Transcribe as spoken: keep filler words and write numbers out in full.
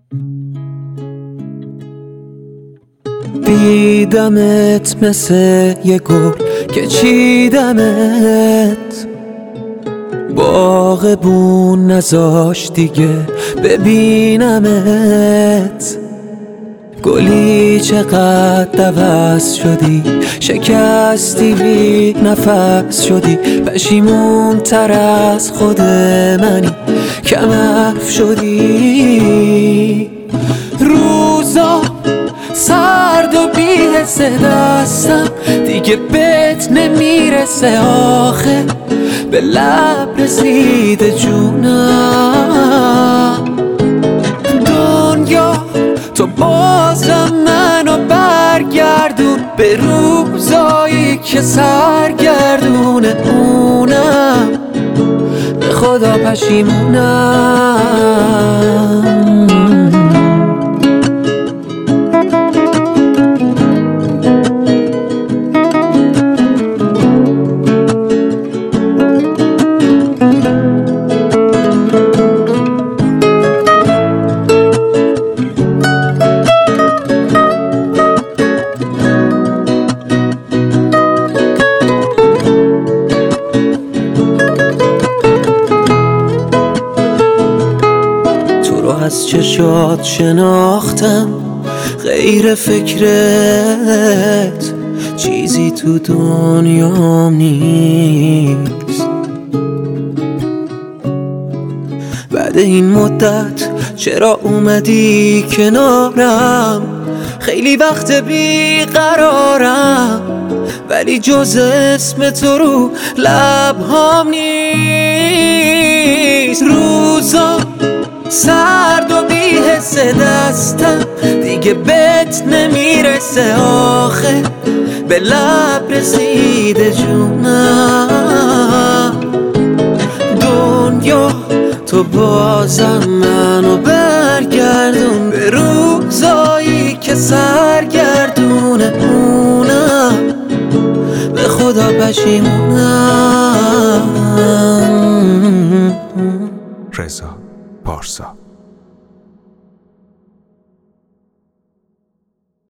دیدمت مثل یه گل که چیدمت، باغبون نذاش دیگه ببینمت. گلی چقدر عوض شدی، شکستی بی نفس شدی، پشیمون تر از خود منی، کم حرف شدی. روزا سرد و بی‌حس دستم دیگه بهت نمیرسه، آخه به لب رسیده جونم. دنیا تو بازم منو برگردون به روزایی که سرگردونه اونم، به خدا پشیمونم. از چشات شناختم غیر فکرت چیزی تو دنیام نیست. بعد این مدت چرا اومدی کنارم؟ خیلی وقت بیقرارم، ولی جز اسم تو رو لبهام نیست. روزا سرد و بی‌حس دستم دیگه بهت نمیرسه، آخه به لب رسیده جونم. دنیا تو بازم منو برگردون به روزایی که سرگردونه اونم، به خدا پشیمونم. رضا پارسا.